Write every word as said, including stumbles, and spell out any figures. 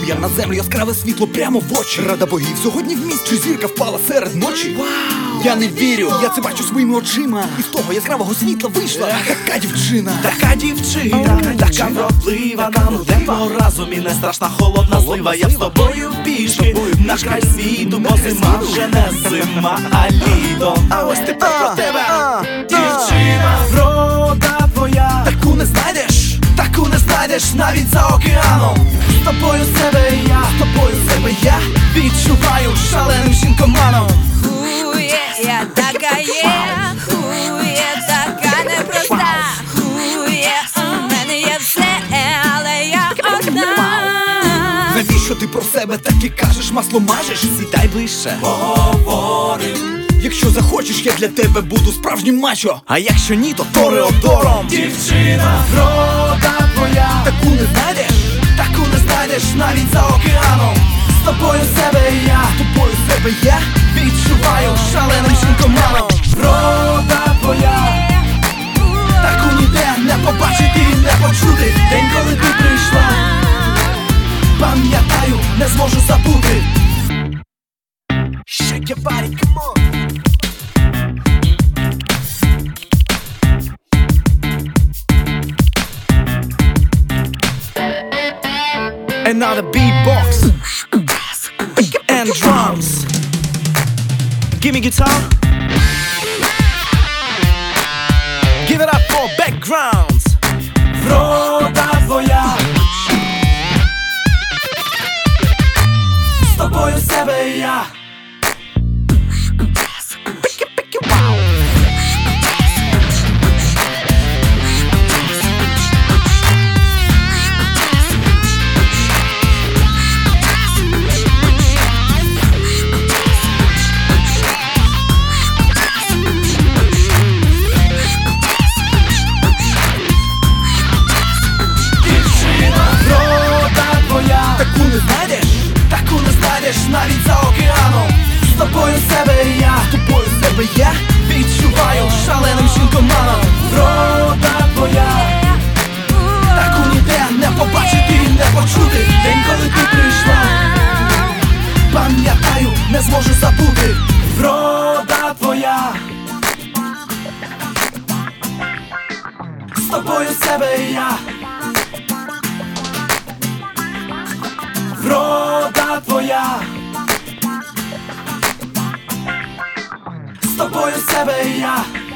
я на землю, яскраве світло прямо в очі. Рада богів, сьогодні в місті зірка впала серед ночі. Вау! Я не вірю, я це бачу своїми очима. І з того яскравого світла вийшла така дівчина. Така дівчина, така вродлива, нам темно разом і не страшна холодна злива. Я з тобою пішки на край світу, бо зима вже не зима, а літо. А ось тепер про тебе, дівчина, врода твоя. Таку не знайдеш, таку не знайдеш навіть за океаном. З тобою себе я, з тобою себе я відчуваю шаленим жінкоманом. Хує, я така є, хує, така непроста. Хує, у мене є все, але я одна. Навіщо ти про себе таки кажеш, масло мажеш? Сідай ближче, поговорим. Якщо захочеш, я для тебе буду справжнім мачо. А якщо ні, то тореодором. Дівчина, врода твоя. Таку не знайдеш, таку не знайдеш навіть за океаном. З тобою себе я, з тобою себе я відчуваю шаленим жінкоманом. Врода твоя, таку ніде не побачити, не почути. День, коли ти прийшла, пам'ятаю, не зможу забути. Shake your body, come on. And now the beatbox and drums. Give me guitar. Give it up for backgrounds. Врода твоя. З тобою себе я. Таку не знайдеш, таку не знайдеш навіть за океаном. З тобою себе я, з тобою себе я відчуваю шаленим жінкоманом. Врода твоя, таку ніде не побачити, не почути. День, коли ти прийшла, пам'ятаю, не зможу забути. Врода твоя, з тобою себе я. Врода твоя, з тобою себе я.